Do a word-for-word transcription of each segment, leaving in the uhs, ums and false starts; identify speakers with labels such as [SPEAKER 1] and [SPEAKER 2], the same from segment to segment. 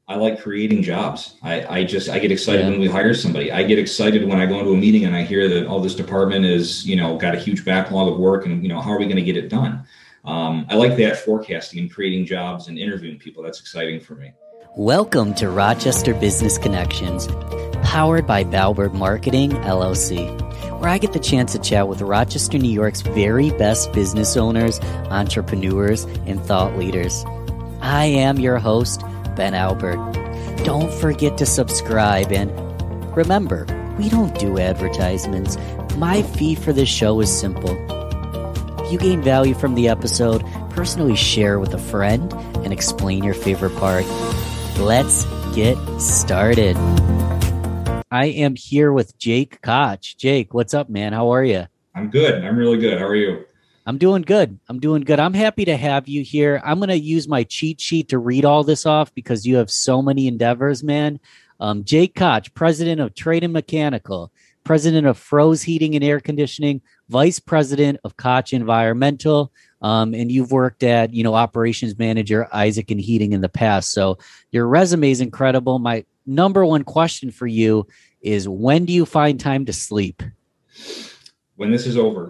[SPEAKER 1] I like creating jobs. I, I just, I get excited
[SPEAKER 2] Yeah.
[SPEAKER 1] when we hire somebody. I get excited when I go into a meeting and I hear that, oh, this department is, you know, got a huge backlog of work and, you know, how are we going to get it done? Um, I like that forecasting and creating jobs and interviewing people. That's exciting for me.
[SPEAKER 2] Welcome to Rochester Business Connections, powered by Balbert Marketing, L L C, where I get the chance to chat with Rochester, New York's very best business owners, entrepreneurs, and thought leaders. I am your host, Ben Albert. Don't forget to subscribe, and remember, we don't do advertisements. My fee for this show is simple. If you gain value from the episode, personally share with a friend and explain your favorite part. Let's get started. I am here with Jake Koch. Jake, what's up, man? How are you?
[SPEAKER 1] I'm good. I'm really good. How are you?
[SPEAKER 2] I'm doing good. I'm doing good. I'm happy to have you here. I'm going to use my cheat sheet to read all this off because you have so many endeavors, man. Um, Jake Koch, president of Trade Mechanical, president of Froze Heating and Air Conditioning, vice president of Koch Environmental, um, and you've worked at, you know, operations manager, Isaac and Heating in the past. So your resume is incredible. My number one question for you is, when do you find time to sleep?
[SPEAKER 1] When this is over.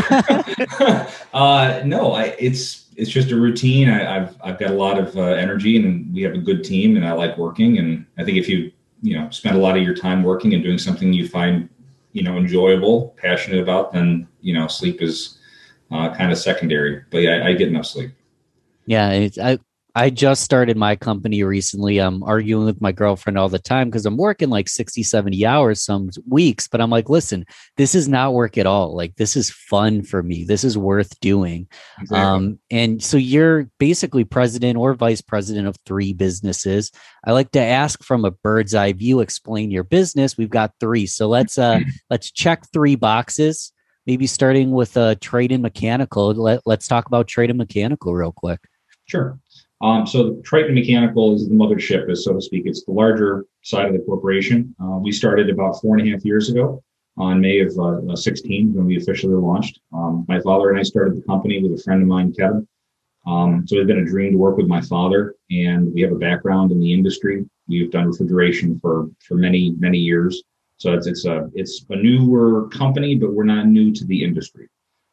[SPEAKER 1] uh, no, I, it's it's just a routine. I, I've I've got a lot of uh, energy, and we have a good team, and I like working. And I think if you you know spend a lot of your time working and doing something you find you know enjoyable, passionate about, then you know sleep is uh, kind of secondary. But yeah, I, I get enough sleep.
[SPEAKER 2] Yeah, it's, I I just started my company recently. I'm arguing with my girlfriend all the time because I'm working like sixty, seventy hours some weeks. But I'm like, listen, this is not work at all. Like, this is fun for me. This is worth doing.
[SPEAKER 1] Exactly.
[SPEAKER 2] Um, and so you're basically president or vice president of three businesses. I like to ask from a bird's eye view, explain your business. We've got three. So let's uh, let's check three boxes. Maybe starting with uh, Trade and Mechanical. Let, let's talk about Trade and Mechanical real quick.
[SPEAKER 1] Sure. Um, so Triton Mechanical is the mothership, is so to speak. It's the larger side of the corporation. Uh, we started about four and a half years ago on May of uh, sixteen when we officially launched. Um, my father and I started the company with a friend of mine, Kevin. Um, so it's been a dream to work with my father, and we have a background in the industry. We've done refrigeration for for many many years. So it's it's a it's a newer company, but we're not new to the industry.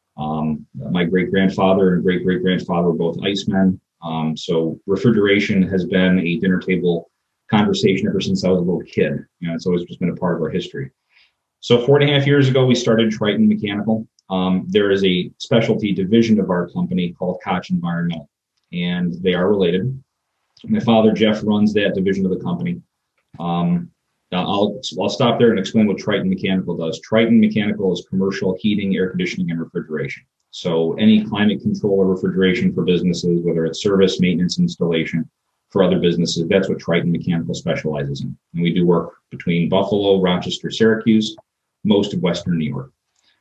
[SPEAKER 1] Um, my great grandfather and great great grandfather were both icemen. Um, so refrigeration has been a dinner table conversation ever since I was a little kid. You know, it's always just been a part of our history. So four and a half years ago, we started Triton Mechanical. Um, there is a specialty division of our company called Koch Environmental, and they are related. My father, Jeff, runs that division of the company. Um, I'll, I'll stop there and explain what Triton Mechanical does. Triton Mechanical is commercial heating, air conditioning, and refrigeration. So any climate control or refrigeration for businesses, whether it's service, maintenance, installation for other businesses, that's what Triton Mechanical specializes in. And we do work between Buffalo, Rochester, Syracuse, most of Western New York.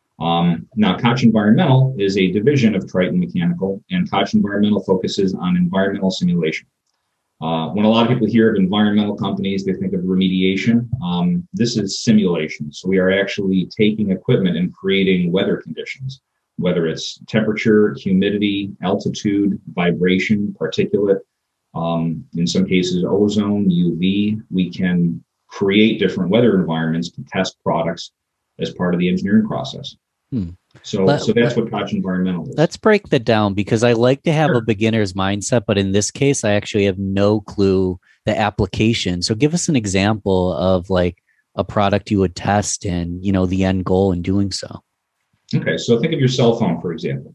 [SPEAKER 1] Um, now, Koch Environmental is a division of Triton Mechanical, and Koch Environmental focuses on environmental simulation. Uh, when a lot of people hear of environmental companies, they think of remediation. Um, this is simulation. So we are actually taking equipment and creating weather conditions, whether it's temperature, humidity, altitude, vibration, particulate, um, in some cases, ozone, U V. We can create different weather environments to test products as part of the engineering process. Hmm. So, let, so that's let, what Koch Environmental is.
[SPEAKER 2] Let's break that down, because I like to have
[SPEAKER 1] Sure.
[SPEAKER 2] a beginner's mindset, but in this case, I actually have no clue the application. So give us an example of like a product you would test and, you know, the end goal in doing so.
[SPEAKER 1] Okay, so think of your cell phone, for example.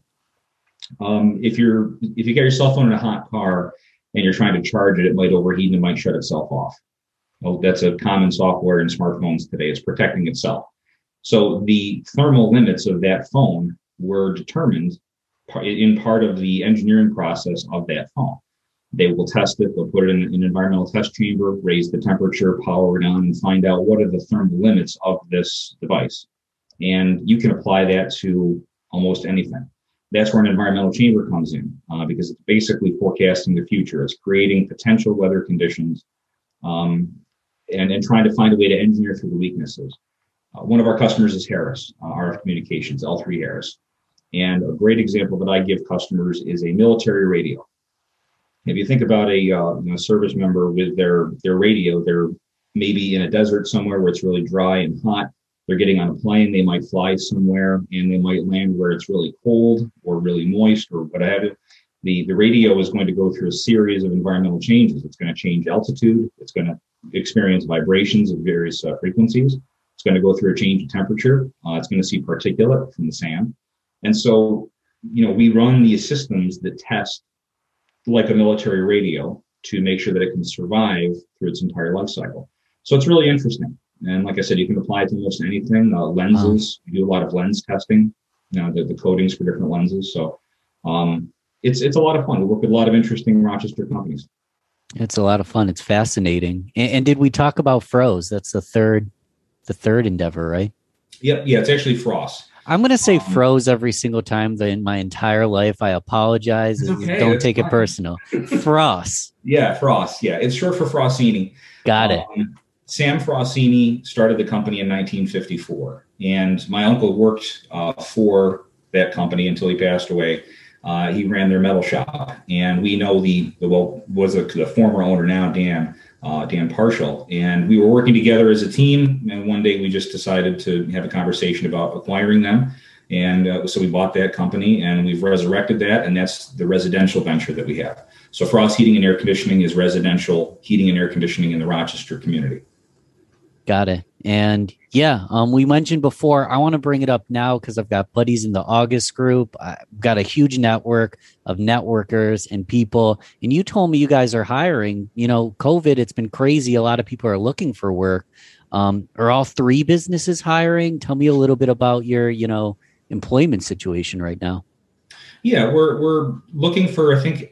[SPEAKER 1] Um, if you're if you get your cell phone in a hot car and you're trying to charge it, it might overheat and it might shut itself off. Well, that's a common software in smartphones today. It's protecting itself. So the thermal limits of that phone were determined in part of the engineering process of that phone. They will test it. They'll put it in an environmental test chamber, raise the temperature, power it on, and find out what are the thermal limits of this device. And you can apply that to almost anything. That's where an environmental chamber comes in, uh, because it's basically forecasting the future. It's creating potential weather conditions um, and, and trying to find a way to engineer through the weaknesses. Uh, one of our customers is Harris, uh, R F Communications, L three Harris. And a great example that I give customers is a military radio. If you think about a, uh, you know, service member with their their radio, they're maybe in a desert somewhere where it's really dry and hot. They're getting on a plane. They might fly somewhere and they might land where it's really cold or really moist or what have you. The, the radio is going to go through a series of environmental changes. It's going to change altitude. It's going to experience vibrations of various uh, frequencies. It's going to go through a change in temperature. Uh, it's going to see particulate from the sand. And so, you know, we run these systems that test like a military radio to make sure that it can survive through its entire life cycle. So it's really interesting. And like I said, you can apply it to almost anything. Uh, lenses, we do a lot of lens testing, you know, the, the coatings for different lenses. So um, it's it's a lot of fun. We work with a lot of interesting Rochester companies.
[SPEAKER 2] It's a lot of fun. It's fascinating. And, and did we talk about Froze? That's the third, the third endeavor, right?
[SPEAKER 1] Yep. Yeah, it's actually Frost.
[SPEAKER 2] I'm going to say
[SPEAKER 1] um,
[SPEAKER 2] Froze every single time the, in my entire life. I apologize.
[SPEAKER 1] Okay,
[SPEAKER 2] Don't take
[SPEAKER 1] fine.
[SPEAKER 2] it personal. Frost.
[SPEAKER 1] Yeah, Frost. Yeah, it's short for Frostini.
[SPEAKER 2] Got it.
[SPEAKER 1] Um, Sam Frostini started the company in nineteen fifty-four, and my uncle worked uh, for that company until he passed away. Uh, he ran their metal shop, and we know the, the well was a, the former owner now, Dan uh, Dan Partial, and we were working together as a team. And one day we just decided to have a conversation about acquiring them, and uh, so we bought that company, and we've resurrected that, and that's the residential venture that we have. So Frost Heating and Air Conditioning is residential heating and air conditioning in the Rochester community.
[SPEAKER 2] Got it. And yeah, um, we mentioned before, I want to bring it up now because I've got buddies in the August group. I've got a huge network of networkers and people. And you told me you guys are hiring. You know, COVID, it's been crazy. A lot of people are looking for work. Um, are all three businesses hiring? Tell me a little bit about your, you know, employment situation right now.
[SPEAKER 1] Yeah, we're we're looking for, I think,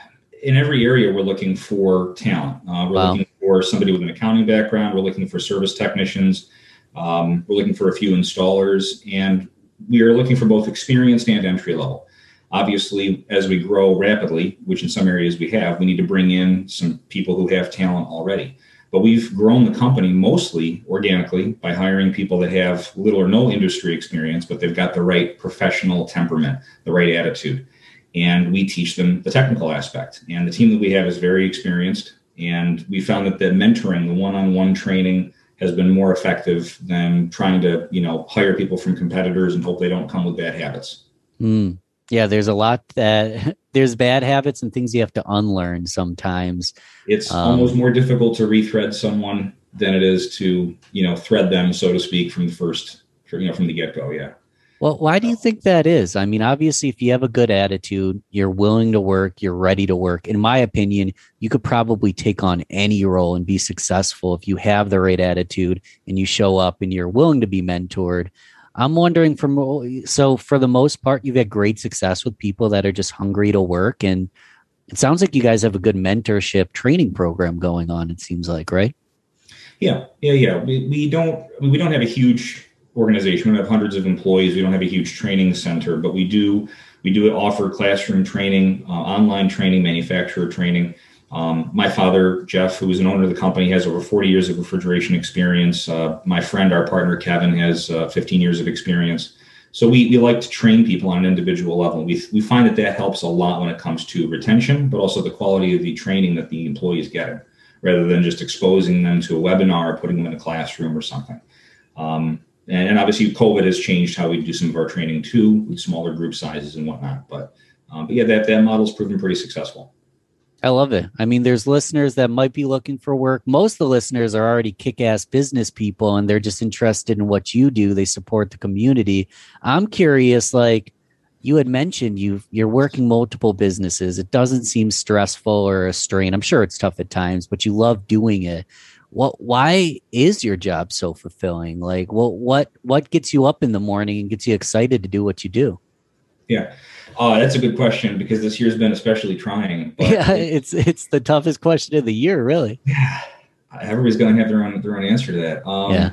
[SPEAKER 1] in every area, we're looking for talent. Uh, we're
[SPEAKER 2] Wow.
[SPEAKER 1] looking for somebody with an accounting background. We're looking for service technicians. Um, we're looking for a few installers, and we are looking for both experienced and entry level. Obviously, as we grow rapidly, which in some areas we have, we need to bring in some people who have talent already. But we've grown the company mostly organically by hiring people that have little or no industry experience, but they've got the right professional temperament, the right attitude. And we teach them the technical aspect. And the team that we have is very experienced. And we found that the mentoring, the one-on-one training has been more effective than trying to, you know, hire people from competitors and hope they don't come with bad habits.
[SPEAKER 2] Mm. Yeah, there's a lot that there's bad habits and things you have to unlearn sometimes.
[SPEAKER 1] It's
[SPEAKER 2] um,
[SPEAKER 1] almost more difficult to rethread someone than it is to, you know, thread them, so to speak, from the first, you know, from the get-go. Yeah.
[SPEAKER 2] Well, why do you think that is? I mean, obviously, if you have a good attitude, you're willing to work, you're ready to work. In my opinion, you could probably take on any role and be successful if you have the right attitude and you show up and you're willing to be mentored. I'm wondering from, so for the most part, you've had great success with people that are just hungry to work. And it sounds like you guys have a good mentorship training program going on, it seems like, right?
[SPEAKER 1] Yeah. Yeah. Yeah. We, we don't, we don't have a huge organization. We don't have hundreds of employees. We don't have a huge training center, but we do we do offer classroom training, uh, online training, manufacturer training. Um, my father, Jeff, who is an owner of the company, has over forty years of refrigeration experience. Uh, my friend, our partner, Kevin, has uh, fifteen years of experience. So we, we like to train people on an individual level. We, we find that that helps a lot when it comes to retention, but also the quality of the training that the employees get, rather than just exposing them to a webinar or putting them in a classroom or something. Um, And obviously, COVID has changed how we do some of our training too, with smaller group sizes and whatnot. But, um, but yeah, that, that model's proven pretty successful.
[SPEAKER 2] I love it. I mean, there's listeners that might be looking for work. Most of the listeners are already kick-ass business people, and they're just interested in what you do. They support the community. I'm curious, like you had mentioned, you you're working multiple businesses. It doesn't seem stressful or a strain. I'm sure it's tough at times, but you love doing it. What? Why is your job so fulfilling? Like, what? What? What gets you up in the morning and gets you excited to do what you do?
[SPEAKER 1] Yeah, uh, that's a good question, because this year's been especially trying. But
[SPEAKER 2] yeah, it's it's the toughest question of the year, really.
[SPEAKER 1] Yeah, everybody's going to have their own their own answer to that. Um,
[SPEAKER 2] yeah,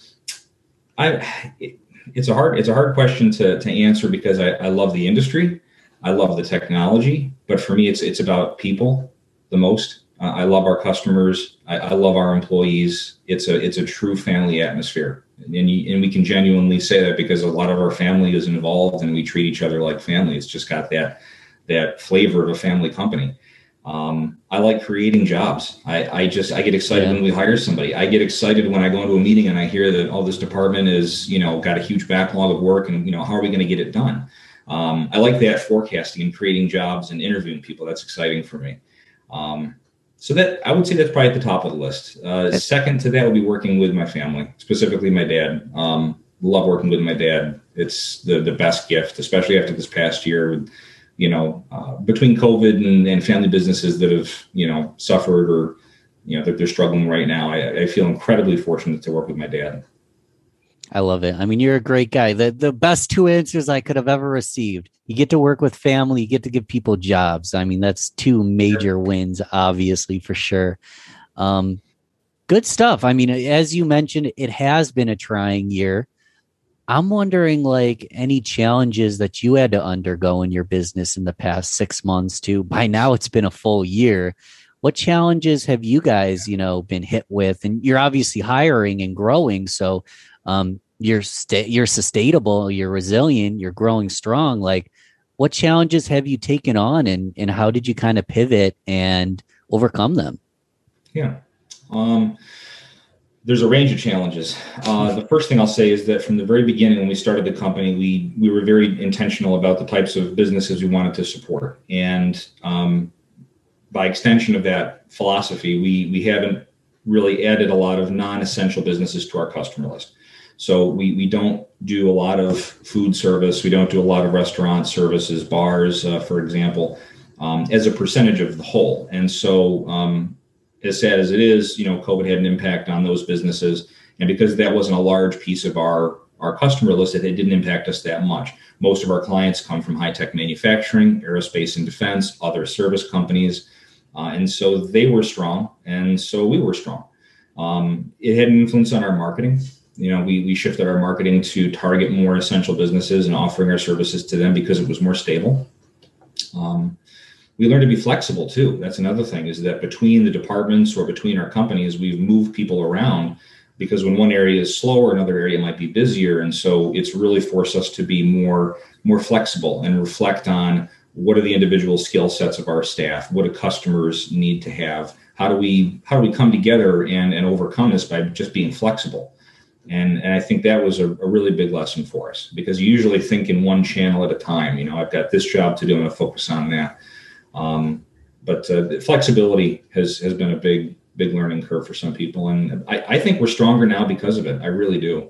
[SPEAKER 1] I. It, it's a hard it's a hard question to to answer, because I, I love the industry, I love the technology, but for me, it's it's about people the most. Uh, I love our customers. I, I love our employees. It's a it's a true family atmosphere, and you, and we can genuinely say that because a lot of our family is involved, and we treat each other like family. It's just got that that flavor of a family company. Um, I like creating jobs. I, I just, I get excited
[SPEAKER 2] Yeah.
[SPEAKER 1] when we hire somebody. I get excited when I go into a meeting and I hear that, oh, this department is, you know, got a huge backlog of work and, you know, how are we going to get it done? Um, I like that forecasting and creating jobs and interviewing people. That's exciting for me. Um, so that I would say that's probably at the top of the list. Uh, second to that would be working with my family, specifically my dad. Um, love working with my dad. It's the, the best gift, especially after this past year. You know, uh, between COVID and, and family businesses that have, you know, suffered or, you know, that they're struggling right now, I, I feel incredibly fortunate to work with my dad.
[SPEAKER 2] I love it. I mean, you're a great guy. The the best two answers I could have ever received. You get to work with family, you get to give people jobs. I mean, that's two major wins, obviously, for sure. Um, good stuff. I mean, as you mentioned, it has been a trying year. I'm wondering, like, any challenges that you had to undergo in your business in the past six months too. By now, it's been a full year. What challenges have you guys, you know, been hit with? And you're obviously hiring and growing, so um, you're sta- you're sustainable, you're resilient, you're growing strong. Like, what challenges have you taken on, and and how did you kind of pivot and overcome them?
[SPEAKER 1] Yeah. Um, there's a range of challenges. Uh, the first thing I'll say is that from the very beginning, when we started the company, we we were very intentional about the types of businesses we wanted to support. And um, by extension of that philosophy, we we haven't really added a lot of non-essential businesses to our customer list. So we we don't do a lot of food service. We don't do a lot of restaurant services, bars, uh, for example, um, as a percentage of the whole. And so, um, as sad as it is, you know, COVID had an impact on those businesses, and because that wasn't a large piece of our our customer list, it didn't impact us that much. Most of our clients come from high-tech manufacturing, aerospace and defense, other service companies. Uh, and so they were strong, and so we were strong. Um, it had an influence on our marketing. You know, we we shifted our marketing to target more essential businesses and offering our services to them because it was more stable. Um, we learned to be flexible too. That's another thing, is that between the departments or between our companies, we've moved people around because when one area is slower, another area might be busier. And so it's really forced us to be more, more flexible and reflect on what are the individual skill sets of our staff? What do customers need to have? How do we, how do we come together and, and overcome this by just being flexible? And, and I think that was a, a really big lesson for us, because you usually think in one channel at a time. You know, I've got this job to do, I'm going to focus on that. Um, but uh, flexibility has, has been a big, big learning curve for some people. And I, I think we're stronger now because of it. I really do.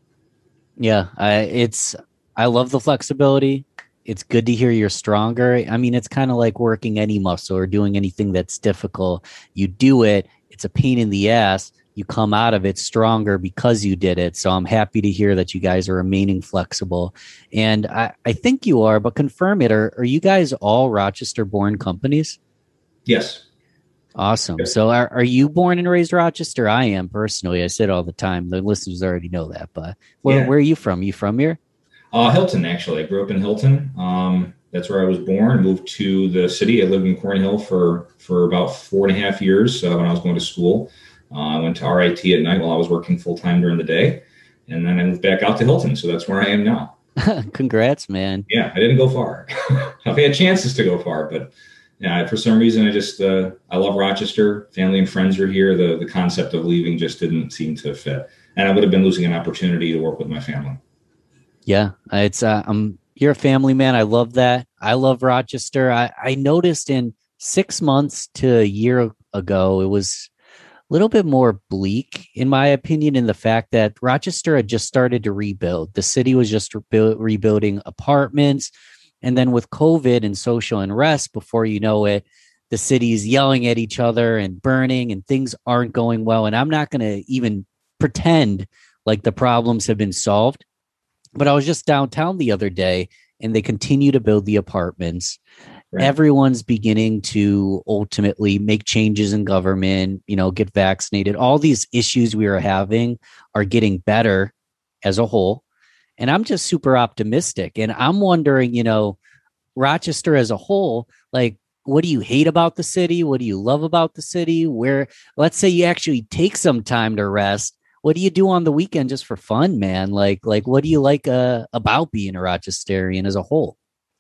[SPEAKER 2] Yeah, I, it's, I love the flexibility. It's good to hear you're stronger. I mean, it's kind of like working any muscle or doing anything that's difficult. You do it, it's a pain in the ass. You come out of it stronger because you did it. So I'm happy to hear that you guys are remaining flexible. And I, I think you are, but confirm it. Are, are you guys all Rochester born companies?
[SPEAKER 1] Yes.
[SPEAKER 2] Awesome.
[SPEAKER 1] Yes.
[SPEAKER 2] So are, are you born and raised Rochester? I am personally. I say it all the time. The listeners already know that, but where,
[SPEAKER 1] Yeah.
[SPEAKER 2] where are you from? You from here?
[SPEAKER 1] Uh, Hilton, actually. I grew up in Hilton. Um, that's where I was born. Moved to the city. I lived in Cornhill for, for about four and a half years uh, when I was going to school. Uh, I went to R I T at night while I was working full time during the day. And then I moved back out to Hilton. So that's where I am now.
[SPEAKER 2] Congrats, man.
[SPEAKER 1] Yeah, I didn't go far. I've had chances to go far, but yeah, for some reason, I just, uh, I love Rochester. Family and friends are here. The, the concept of leaving just didn't seem to fit. And I would have been losing an opportunity to work with my family.
[SPEAKER 2] Yeah, it's, uh, um, you're a family man. I love that. I love Rochester. I, I noticed in six months to a year ago, it was little bit more bleak, in my opinion, in the fact that Rochester had just started to rebuild. The city was just rebu- rebuilding apartments. And then with COVID and social unrest, before you know it, the city's yelling at each other and burning and things aren't going well. And I'm not going to even pretend like the problems have been solved. But I was just downtown the other day and they continue to build the apartments. Right. Everyone's beginning to ultimately make changes in government, you know, get vaccinated. All these issues we are having are getting better as a whole. And I'm just super optimistic. And I'm wondering, you know, Rochester as a whole, like, what do you hate about the city? What do you love about the city? Where, let's say you actually take some time to rest. What do you do on the weekend just for fun, man? Like, like, what do you like uh, about being a Rochesterian as a whole?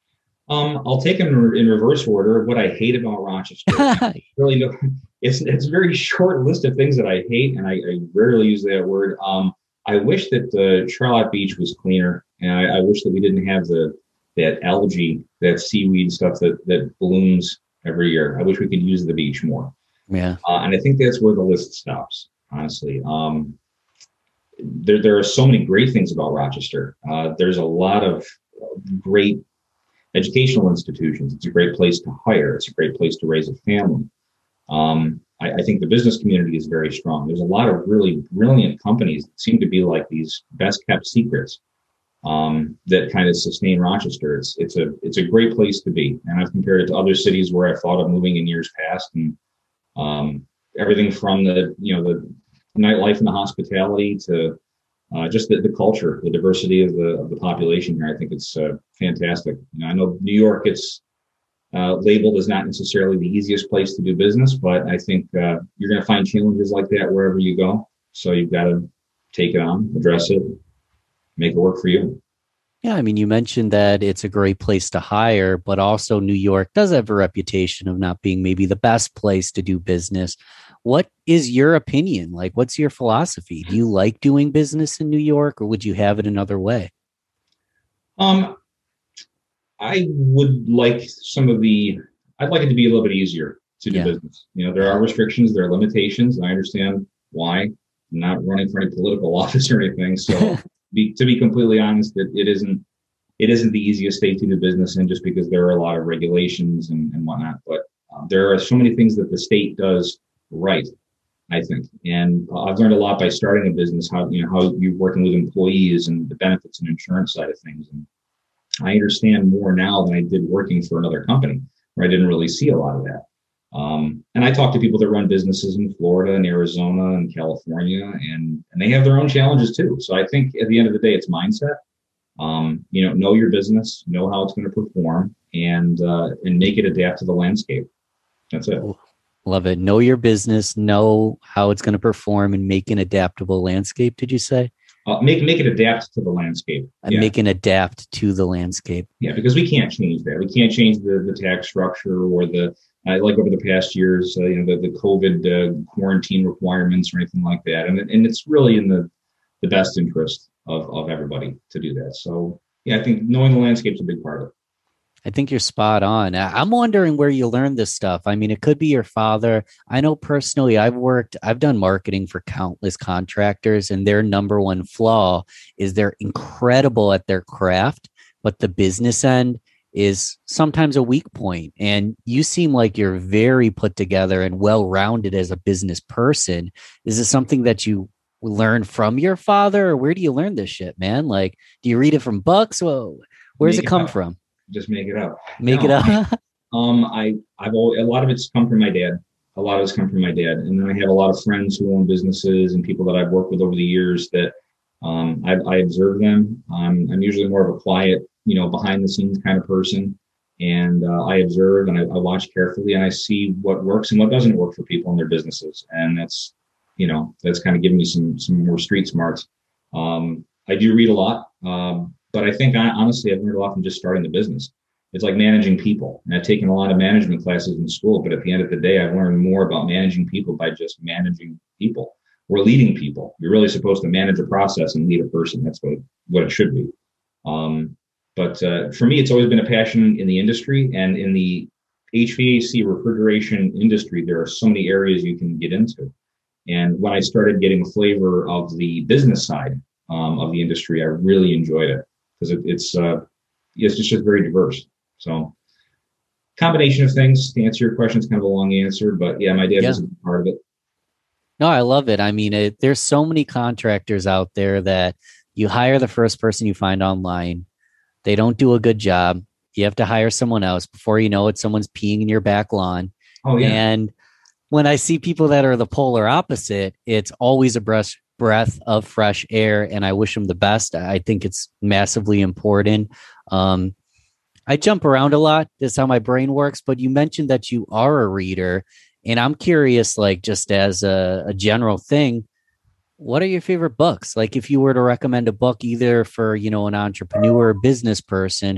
[SPEAKER 1] Um, I'll take them in, in reverse order. What I hate about Rochester, really, no, it's it's a very short list of things that I hate, and I, I rarely use that word. Um, I wish that the Charlotte Beach was cleaner, and I, I wish that we didn't have the that algae, that seaweed stuff that that blooms every year. I wish we could use the beach more.
[SPEAKER 2] Yeah,
[SPEAKER 1] uh, and I think that's where the list stops. Honestly, um, there there are so many great things about Rochester. Uh, there's a lot of great educational institutions. It's a great place to hire. It's a great place to raise a family. Um, I, I think the business community is very strong. There's a lot of really brilliant companies that seem to be like these best kept secrets um, that kind of sustain Rochester. It's it's a it's a great place to be, and I've compared it to other cities where I thought of moving in years past, and um, everything from the you know the nightlife and the hospitality to Uh, just the, the culture, the diversity of the of the population here. I think it's uh, fantastic. You know, I know New York gets uh, labeled as not necessarily the easiest place to do business, but I think uh, you're going to find challenges like that wherever you go. So you've got to take it on, address it, make it work for you.
[SPEAKER 2] Yeah, I mean, you mentioned that it's a great place to hire, but also New York does have a reputation of not being maybe the best place to do business. What is your opinion? Like, what's your philosophy? Do you like doing business in New York, or would you have it another way?
[SPEAKER 1] Um, I would like some of the, I'd like it to be a little bit easier to do
[SPEAKER 2] Yeah.
[SPEAKER 1] business. You know, there are restrictions, there are limitations, and I understand why. I'm not running for any political office or anything. So be, to be completely honest, that it isn't, it isn't the easiest state to do business in, just because there are a lot of regulations and, and whatnot. But um, there are so many things that the state does right, I think. And uh, I've learned a lot by starting a business, how, you know, how you're working with employees and the benefits and insurance side of things. And I understand more now than I did working for another company where I didn't really see a lot of that. Um, and I talk to people that run businesses in Florida and Arizona and California, and, and they have their own challenges too. So I think at the end of the day, it's mindset. Um, you know, know your business, know how it's going to perform, and, uh, and make it adapt to the landscape. That's it.
[SPEAKER 2] Love it. Know your business, know how it's going to perform, and make an adaptable landscape. Did you say?
[SPEAKER 1] Uh, make make it adapt to the landscape.
[SPEAKER 2] And
[SPEAKER 1] Yeah.
[SPEAKER 2] make an adapt to the landscape.
[SPEAKER 1] Yeah, because we can't change that. We can't change the, the tax structure or the, uh, like over the past years, uh, you know, the, the COVID uh, quarantine requirements or anything like that. And and it's really in the, the best interest of, of everybody to do that. So, yeah, I think knowing the landscape is a big part of it.
[SPEAKER 2] I think you're spot on. I- I'm wondering where you learned this stuff. I mean, it could be your father. I know personally, I've worked, I've done marketing for countless contractors, and their number one flaw is they're incredible at their craft, but the business end is sometimes a weak point. And you seem like you're very put together and well-rounded as a business person. Is this something that you learned from your father, or where do you learn this shit, man? Like, do you read it from books? Well, where's
[SPEAKER 1] Make
[SPEAKER 2] it
[SPEAKER 1] it
[SPEAKER 2] come
[SPEAKER 1] up.
[SPEAKER 2] from?
[SPEAKER 1] Just make it up.
[SPEAKER 2] Make
[SPEAKER 1] No,
[SPEAKER 2] it up.
[SPEAKER 1] Um, I, I've always, a lot of it's come from my dad. A lot of it's come from my dad. And then I have a lot of friends who own businesses and people that I've worked with over the years that, um, I, I observe them. Um, I'm usually more of a quiet, you know, behind the scenes kind of person. And, uh, I observe and I, I watch carefully, and I see what works and what doesn't work for people in their businesses. And that's, you know, that's kind of given me some, some more street smarts. Um, I do read a lot. Um, But I think, I, honestly, I've learned a lot from just starting the business. It's like managing people. And I've taken a lot of management classes in school, but at the end of the day, I've learned more about managing people by just managing people or leading people. You're really supposed to manage a process and lead a person. That's what, what it should be. Um, but uh, for me, it's always been a passion in the industry, and in the H V A C refrigeration industry, there are so many areas you can get into. And when I started getting a flavor of the business side um, of the industry, I really enjoyed it. Because it, it's uh, it's just, just very diverse. So, combination of things to answer your question. It's kind of a long answer, but yeah, my dad
[SPEAKER 2] Yeah.
[SPEAKER 1] was a big part of it.
[SPEAKER 2] No, I love it. I mean, it, there's so many contractors out there that you hire the first person you find online. They don't do a good job. You have to hire someone else. Before you know it, someone's peeing in your back lawn.
[SPEAKER 1] Oh yeah,
[SPEAKER 2] And when I see people that are the polar opposite, it's always a breath breath of fresh air, and I wish them the best. I think it's massively important. Um, I jump around a lot. That's how my brain works. But you mentioned that you are a reader, and I'm curious, like just as a, a general thing, what are your favorite books? Like if you were to recommend a book either for, you know, an entrepreneur or business person,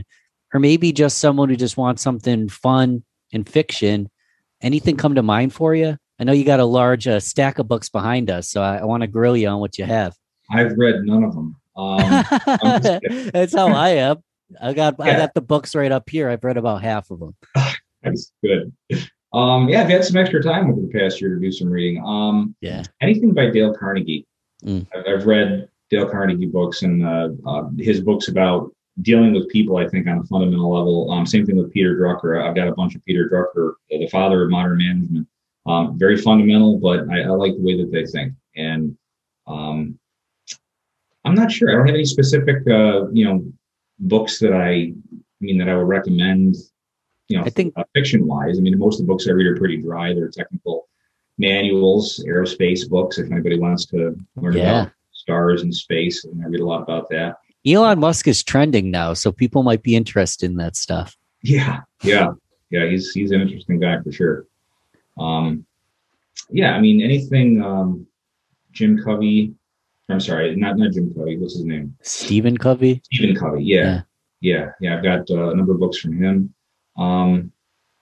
[SPEAKER 2] or maybe just someone who just wants something fun and fiction. Anything come to mind for you? I know you got a large uh, stack of books behind us, so I, I want to grill you on what you have.
[SPEAKER 1] I've read none of them. Um, I'm just
[SPEAKER 2] That's how I am. I got I
[SPEAKER 1] yeah,
[SPEAKER 2] got the books right up here. I've read about half of them.
[SPEAKER 1] that's good. Um, yeah, I've had some extra time over the past year to do some reading. Um,
[SPEAKER 2] Yeah.
[SPEAKER 1] anything by Dale Carnegie.
[SPEAKER 2] Mm.
[SPEAKER 1] I've, I've read Dale Carnegie books and uh, uh, his books about dealing with people, I think, on a fundamental level. Um, same thing with Peter Drucker. I've got a bunch of Peter Drucker, the father of modern management. Um, very fundamental, but I, I like the way that they think. And um, I'm not sure. I don't have any specific, uh, you know, books that I, I mean, that I would recommend, you know,
[SPEAKER 2] I think
[SPEAKER 1] uh, fiction wise. I mean, most of the books I read are pretty dry. They're technical manuals, aerospace books. If anybody wants to learn
[SPEAKER 2] yeah.
[SPEAKER 1] about stars and space, and I read a lot about that.
[SPEAKER 2] Elon Musk is trending now, so people might be interested in that stuff.
[SPEAKER 1] Yeah, yeah, yeah. He's he's an interesting guy for sure. Um, yeah, I mean, anything. Um, Jim Covey. I'm sorry, not not Jim Covey. What's his name?
[SPEAKER 2] Stephen Covey.
[SPEAKER 1] Stephen Covey. Yeah, yeah, yeah. yeah I've got uh, a number of books from him. Um,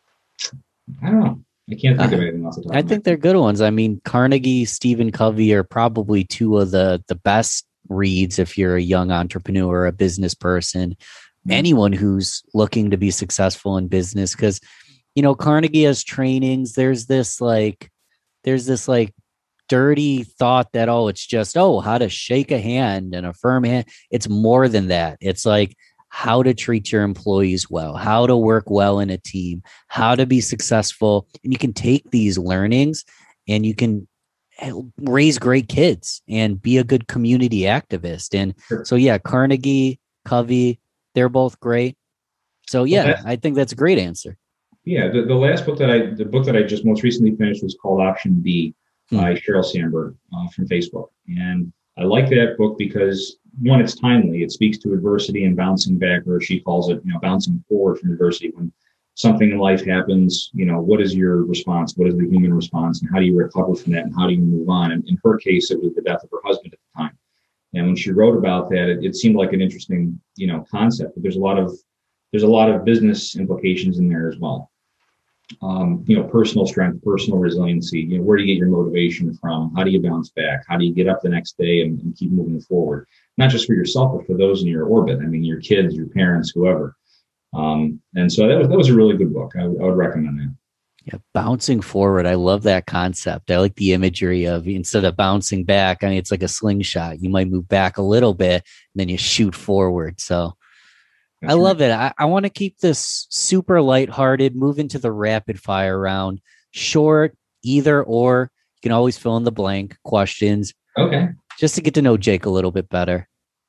[SPEAKER 1] I don't know. I can't think uh, of anything else.
[SPEAKER 2] I think they're good ones. I mean, Carnegie, Stephen Covey are probably two of the the best reads if you're a young entrepreneur, a business person, mm-hmm. anyone who's looking to be successful in business. Because, you know, Carnegie has trainings. There's this like, there's this like dirty thought that, oh, it's just, oh, how to shake a hand and a firm hand. It's more than that. It's like how to treat your employees well, how to work well in a team, how to be successful. And you can take these learnings and you can raise great kids and be a good community activist. And
[SPEAKER 1] sure.
[SPEAKER 2] so, yeah, Carnegie, Covey, they're both great. So, yeah, well, I think that's a great answer.
[SPEAKER 1] Yeah. The, the last book that I, the book that I just most recently finished was called Option B hmm. by Sheryl Sandberg uh, from Facebook. And I like that book because, one, it's timely. It speaks to adversity and bouncing back, or she calls it, you know, bouncing forward from adversity. When something in life happens, you know, what is your response? What is the human response? And how do you recover from that? And how do you move on? And in her case, it was the death of her husband at the time. And when she wrote about that, it, it seemed like an interesting, you know, concept. But there's a lot of there's a lot of business implications in there as well. Um, you know, personal strength, personal resiliency. You know, where do you get your motivation from? How do you bounce back? How do you get up the next day and, and keep moving forward? Not just for yourself, but for those in your orbit. I mean, your kids, your parents, whoever. Um, and so that was that was a really good book. I, I would recommend that.
[SPEAKER 2] Yeah, bouncing forward. I love that concept. I like the imagery of instead of bouncing back. I mean, it's like a slingshot. You might move back a little bit, and then you shoot forward. So That's I right. love it. I, I want to keep this super lighthearted. Move into the rapid fire round. Short, either or. You can always fill in the blank questions.
[SPEAKER 1] Okay.
[SPEAKER 2] Just to get to know Jake a little bit better.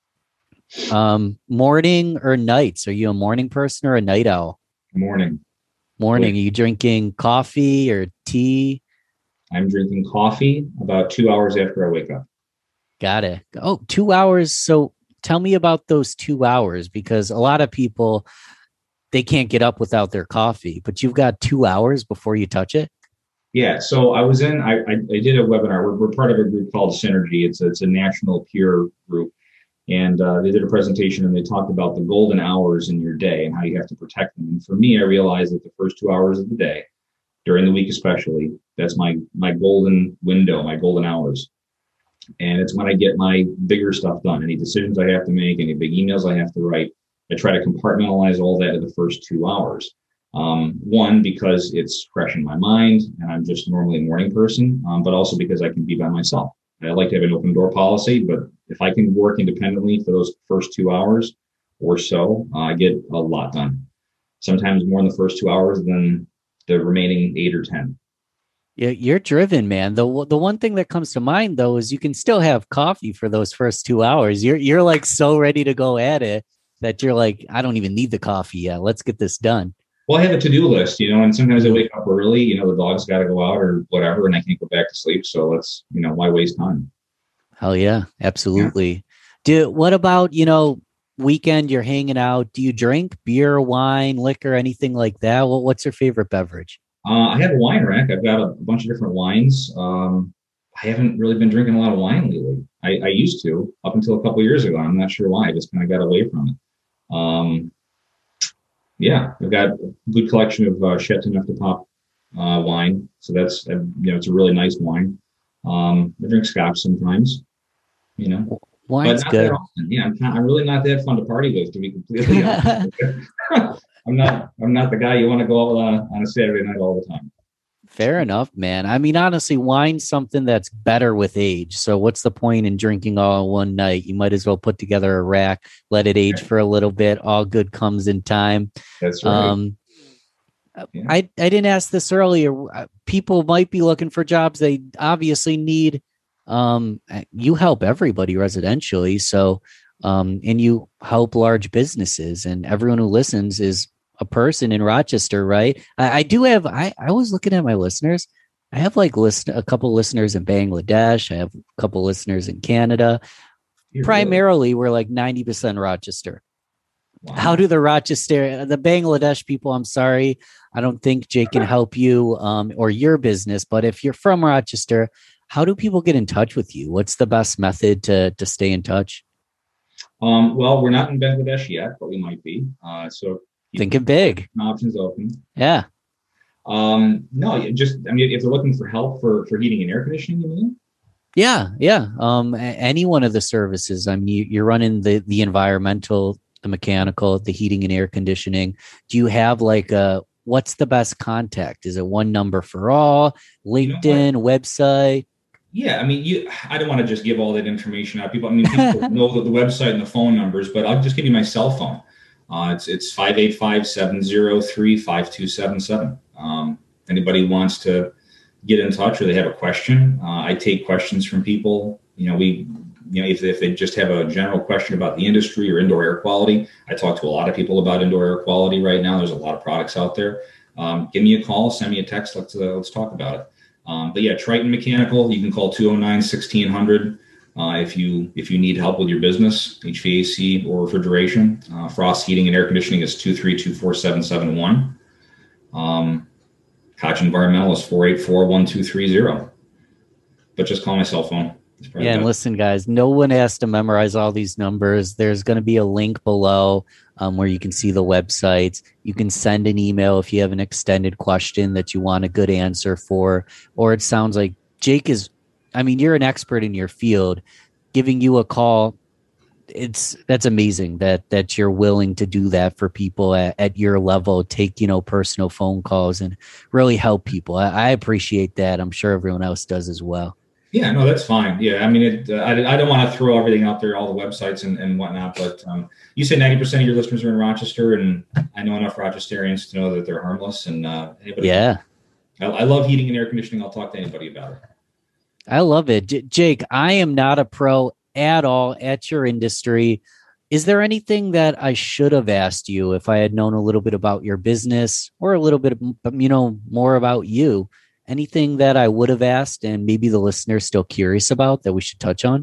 [SPEAKER 2] Um, morning or nights? Are you a morning person or a night owl?
[SPEAKER 1] Morning.
[SPEAKER 2] Morning. Are you drinking coffee or tea?
[SPEAKER 1] I'm drinking coffee about two hours after I wake up.
[SPEAKER 2] Got it. Oh, two hours. So tell me about those two hours, because a lot of people, they can't get up without their coffee, but you've got two hours before you touch it.
[SPEAKER 1] Yeah. So I was in, I, I, I did a webinar. We're, we're part of a group called Synergy. It's a, it's a national peer group. And uh, they did a presentation and they talked about the golden hours in your day and how you have to protect them. And for me, I realized that the first two hours of the day, during the week especially, that's my my golden window, my golden hours. And it's when I get my bigger stuff done. Any decisions I have to make, any big emails I have to write, I try to compartmentalize all that in the first two hours. Um, one, because it's fresh in my mind and I'm just normally a morning person, um, but also because I can be by myself. I like to have an open door policy, but if I can work independently for those first two hours or so, uh, I get a lot done. Sometimes more in the first two hours than the remaining eight or ten.
[SPEAKER 2] Yeah, you're driven, man. The the one thing that comes to mind though is you can still have coffee for those first two hours. You're you're like so ready to go at it that you're like, I don't even need the coffee yet. Let's get this done.
[SPEAKER 1] Well, I have a to-do list, you know, and sometimes I wake up early, you know, the dog's got to go out or whatever, and I can't go back to sleep. So let's, you know, why waste time?
[SPEAKER 2] Hell yeah, absolutely. Yeah. Do what about, you know, weekend, you're hanging out. Do you drink beer, wine, liquor, anything like that? Well, what's your favorite beverage?
[SPEAKER 1] Uh, I have a wine rack. I've got a, a bunch of different wines. Um, I haven't really been drinking a lot of wine lately. I, I used to up until a couple of years ago. I'm not sure why. I just kind of got away from it. Um, Yeah, I've got a good collection of uh, Chateauneuf-du-Pape uh, wine. So that's, uh, you know, it's a really nice wine. Um, I drink scotch sometimes, you know, but
[SPEAKER 2] Wine's
[SPEAKER 1] not that
[SPEAKER 2] good.
[SPEAKER 1] often. Yeah, I'm, not, I'm really not that fun to party with, to be completely honest. I'm not, I'm not the guy you want to go out with on, on a Saturday night all the time.
[SPEAKER 2] Fair enough, man. I mean, honestly, wine's something that's better with age. So what's the point in drinking all one night? You might as well put together a rack, let it age for a little bit. All good comes in time.
[SPEAKER 1] That's right.
[SPEAKER 2] Um,
[SPEAKER 1] Yeah.
[SPEAKER 2] I, I didn't ask this earlier. People might be looking for jobs. They obviously need, um, you help everybody residentially. So, um, and you help large businesses, and everyone who listens is a person in Rochester, right? I, I do have, I, I was looking at my listeners. I have like listen, a couple listeners in Bangladesh. I have a couple listeners in Canada.
[SPEAKER 1] You're
[SPEAKER 2] Primarily, really? We're like ninety percent Rochester.
[SPEAKER 1] Wow.
[SPEAKER 2] How do the Rochester, the Bangladesh people, I'm sorry, I don't think Jake can help you um, or your business, but if you're from Rochester, how do people get in touch with you? What's the best method to to stay in touch?
[SPEAKER 1] Um, well, we're not in Bangladesh yet, but we might be. Uh, so
[SPEAKER 2] thinking big.
[SPEAKER 1] Options open.
[SPEAKER 2] Yeah.
[SPEAKER 1] Um, no, just, I mean, if they're looking for help for, for heating and air conditioning, you mean?
[SPEAKER 2] Yeah. Yeah. Um, any one of the services. I mean, you, you're running the, the environmental, the mechanical, the heating and air conditioning. Do you have like a, what's the best contact? Is it one number for all? LinkedIn, you know website?
[SPEAKER 1] Yeah, I mean, you. I don't want to just give all that information out. People, I mean, people know the, the website and the phone numbers, but I'll just give you my cell phone. Uh, it's it's five eight five, seven zero three, five two seven seven. Um, if anybody wants to get in touch or they have a question, uh, I take questions from people. You know, we, you know, if, if they just have a general question about the industry or indoor air quality, I talk to a lot of people about indoor air quality right now. There's a lot of products out there. Um, give me a call, send me a text. Let's uh, let's talk about it. Um, but yeah, Triton Mechanical, you can call two oh nine, sixteen hundred uh, if you if you need help with your business, H V A C or refrigeration. Uh, Frost Heating and Air Conditioning is two three two, four seven seven one. Um, Koch Environmental is four eight four, one two three zero. But just call my cell phone.
[SPEAKER 2] Yeah, and listen, guys, no one has to memorize all these numbers. There's going to be a link below um, where you can see the websites. You can send an email if you have an extended question that you want a good answer for. Or it sounds like Jake is, I mean, you're an expert in your field. Giving you a call, it's that's amazing that that you're willing to do that for people at, at your level. Take, you know, personal phone calls and really help people. I, I appreciate that. I'm sure everyone else does as well.
[SPEAKER 1] Yeah, no, that's fine. Yeah, I mean, it, uh, I, I don't want to throw everything out there, all the websites and, and whatnot, but um, you say ninety percent of your listeners are in Rochester, and I know enough Rochesterians to know that they're harmless. And uh, anybody,
[SPEAKER 2] yeah,
[SPEAKER 1] I, I love heating and air conditioning. I'll talk to anybody about it.
[SPEAKER 2] I love it. J- Jake, I am not a pro at all at your industry. Is there anything that I should have asked you if I had known a little bit about your business or a little bit, of, you know, more about you? Anything that I would have asked and maybe the listener's still curious about that we should touch on?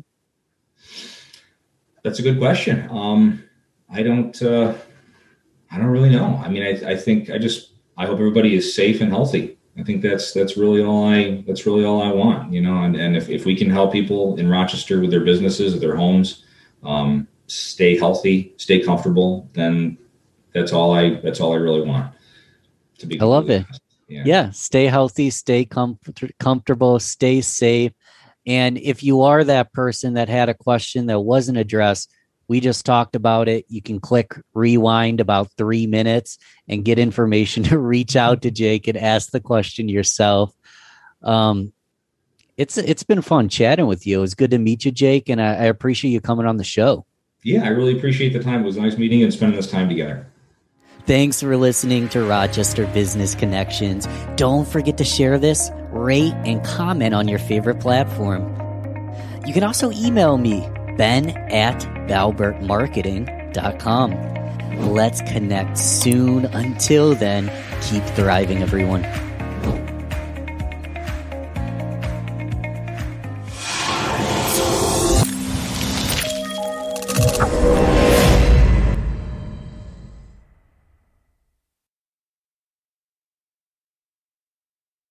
[SPEAKER 1] That's a good question. Um, I don't, uh, I don't really know. I mean, I, I think I just, I hope everybody is safe and healthy. I think that's, that's really all I, that's really all I want, you know, and, and if, if we can help people in Rochester with their businesses, with their homes, um, stay healthy, stay comfortable, then that's all I, that's all I really want. To be
[SPEAKER 2] I love it.
[SPEAKER 1] honest. Yeah.
[SPEAKER 2] yeah. Stay healthy, stay com- comfortable, stay safe. And if you are that person that had a question that wasn't addressed, we just talked about it. You can click rewind about three minutes and get information to reach out to Jake and ask the question yourself. Um, it's it's been fun chatting with you. It was good to meet you, Jake, and I, I appreciate you coming on the show.
[SPEAKER 1] Yeah, I really appreciate the time. It was a nice meeting and spending this time together.
[SPEAKER 2] Thanks for listening to Rochester Business Connections. Don't forget to share this, rate, and comment on your favorite platform. You can also email me, ben at balbert marketing dot com. Let's connect soon. Until then, keep thriving, everyone.